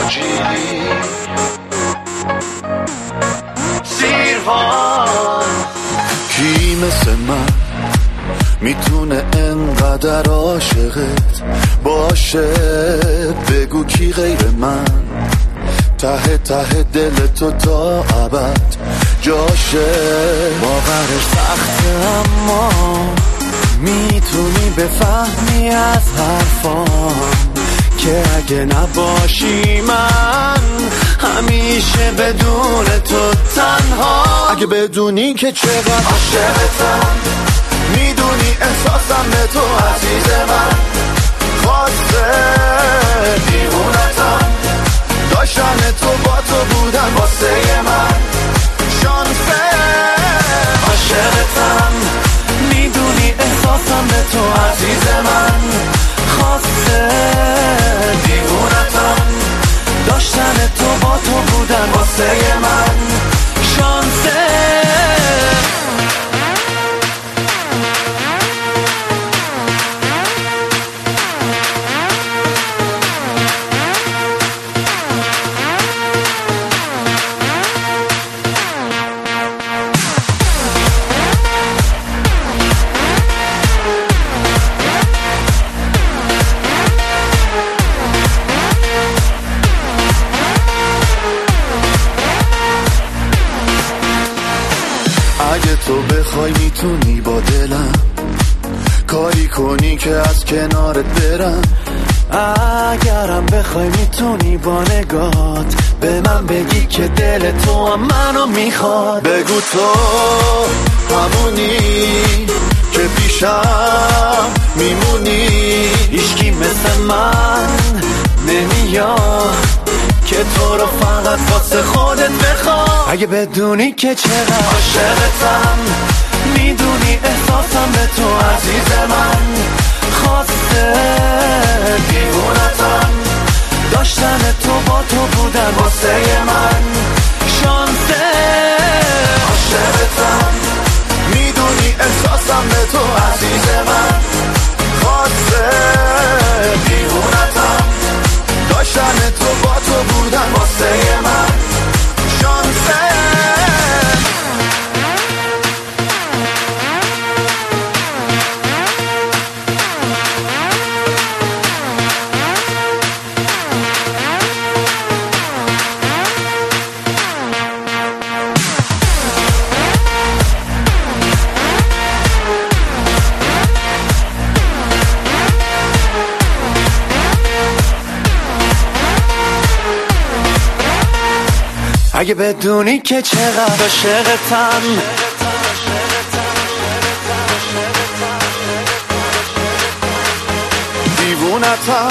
موجی سیروان. کی مثل من میتونه انقدر عاشقت باشه؟ بگو کی غیر من ته ته دل تو تا ابد جاشه؟ باورش سخته اما میتونی بفهمی از حرفام که اگه نباشی من همیشه بدون تو تنها. اگه بدونی که چقدر عاشقتم، میدونی احساسم به تو عزیز من، خواسته دیوونتم، داشتن تو با تو بودن واسه من شانسه. عاشقتم، میدونی احساسم به تو عزیز من، خواسته دیوونتم، داشتن تو با تو بودن واسه من شانسه. اگه تو بخوای میتونی با دلم کاری کنی که از کنارت برم. اگرم بخوای میتونی با نگات به من بگی که دل تو هم منو میخواد. بگو تو همونی که پیشم میمونی، هیچکی مثل من نمیاد که تو رو فقط واسه خودت بخواد. اگه بدونی که چقدر عاشقتم، میدونی احساسم به تو عزیز من، خواسته دیوونتم، داشتن تو با تو بودن واسه من شانسه. عاشقتم، میدونی احساسم به تو عزیز من، خواسته دیوونتم، داشتن تو با تو بودن واسه من شانسه. اگه بدونی که چقدر عاشقتم، دیوونتم،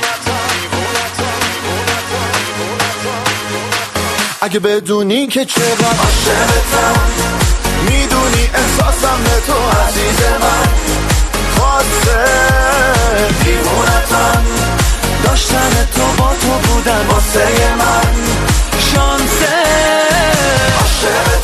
اگه بدونی که چقدر عاشقتم، میدونی احساسم به تو عزیز من، خواسته دیوونتم، داشتن تو با تو بودن واسه من شانسه. عاشقتم،